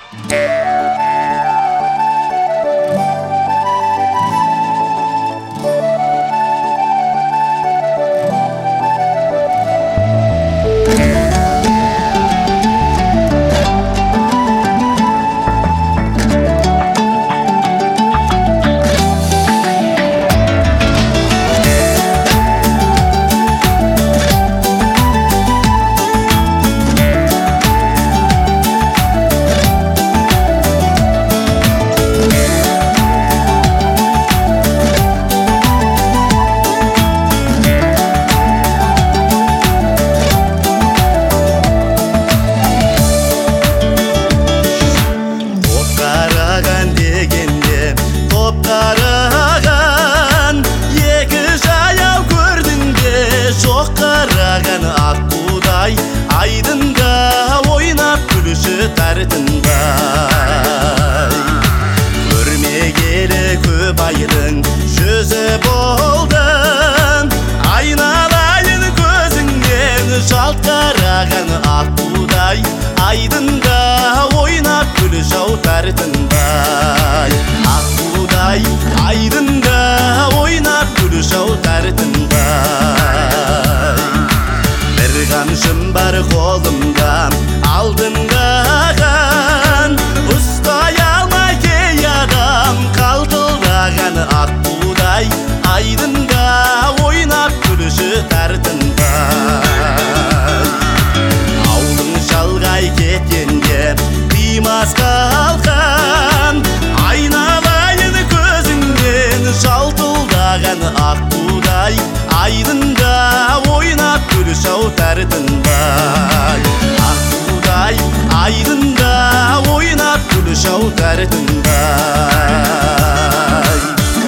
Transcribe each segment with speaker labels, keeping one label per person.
Speaker 1: Aydında oynap gülüşü tartınday Görmegeli köp aydın жүзі болдың Айналайын көзіңнен жалт қараған аққудай Айдында ойнап гүл тартындай Аққудай айдында ойнап гүл тартындай Bir қамшым бар қолымда алдыңдаған Ұстай алмай кей адам қалтылдаған аққудай айдында ойнап күліші тартындай Аулың шалғай кеткенде қимас қалқан Айналайын көзіңнен жалтылдаған аққудай айдында ойнап күліші тартындай Аққудай айдында ойнап күліші тартындай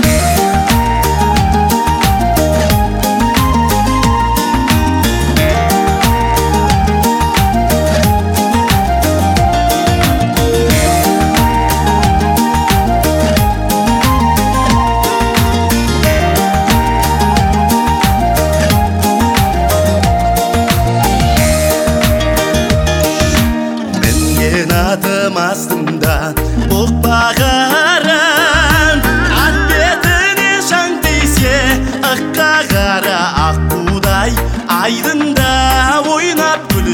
Speaker 1: Atım астында бұқпағаран Ат бетіне шаң тисе ыққа қара аққудай айдында ойнап гүл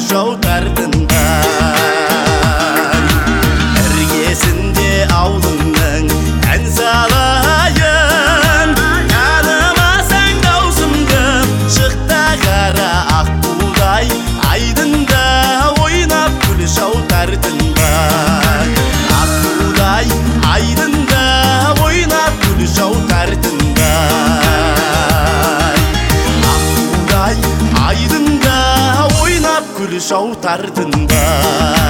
Speaker 1: тартындай Іргесінде аулыңның ән салайын Танымасаң даусымды шықта қара аққудай айдында ойнап гүл тартындай Аққудай айдында ойнап гүл тартындай Аққудай айдында ойнап гүл тартындай